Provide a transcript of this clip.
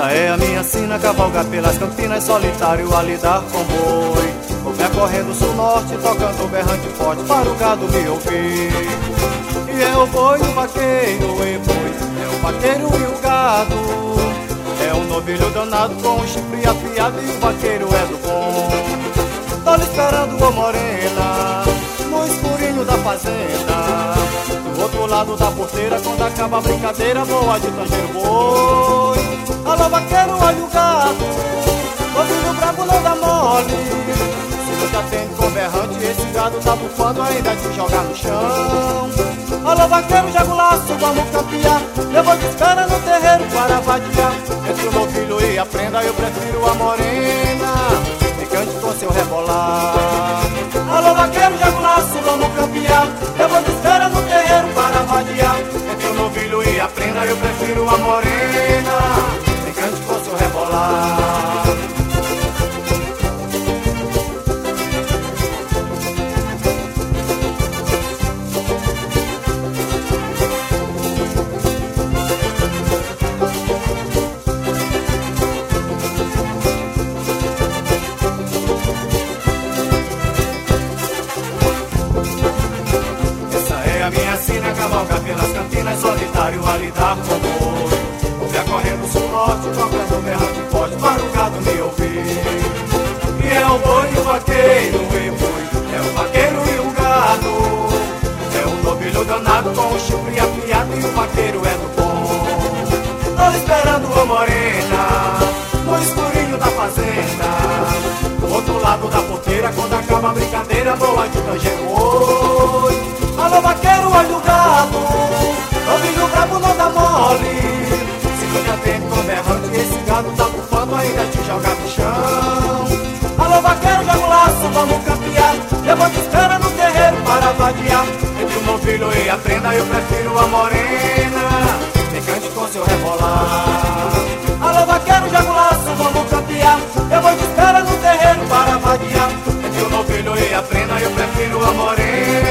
Essa é a minha sina, cavalgar pelas campinas, solitário a lidar com boi. Vou percorrendo sul norte, tocando berrante forte para o gado me ouvir. E é o boi, o vaqueiro, e boi, é o vaqueiro e o gado. É um novilho danado com um chifre afiado e o vaqueiro é do bom. Tô lhe esperando, ô morena, no escurinho da fazenda. Do outro lado da porteira, quando acaba a brincadeira, voa de tangeiro boi. Alô vaqueiro, olha o gado, novilho brabo não dá mole. Se não te atende com berrante, esse gado tá bufando, ainda te jogar no chão. Alô vaqueiro, joga o laço, vamos campear. Eu vou te esperar no terreiro para vadiar. Entre o novilho e a prenda, eu prefiro a morena. Me cante com seu rebolar. Alô vaqueiro, joga o laço, vamos campear. Eu vou te esperar no terreiro para vadiar. Entre o novilho e a prenda, eu prefiro a morena. Me cante com seu rebolar. Cavalgar pelas campinas, solitário a lidar com o boi. Vou percorrendo sul norte, tocando berrante forte para o gado me ouvir. E é o boi e o vaqueiro, e boi, é o vaqueiro e o gado. É um novilho danado com o chifre afiado e o vaqueiro é do bom. Tô esperando a morena, no escurinho da fazenda. Do outro lado da porteira, quando acaba a brincadeira, voa de tangeiro boi. Alô vaqueiro, olha o gado, novilho brabo não dá mole. Se não te atende com berrante, esse gado tá bufando, ainda te joga no chão. Alô vaqueiro, joga o laço, vamos campear. Eu vou te esperar no terreiro para vadiar. Entre o novilho e a prenda, eu prefiro a morena. Me cante com seu rebolar. Alô vaqueiro, joga o laço, vamos campear. Eu vou te esperar no terreiro para vadiar. Entre o novilho e a prenda, eu prefiro a morena.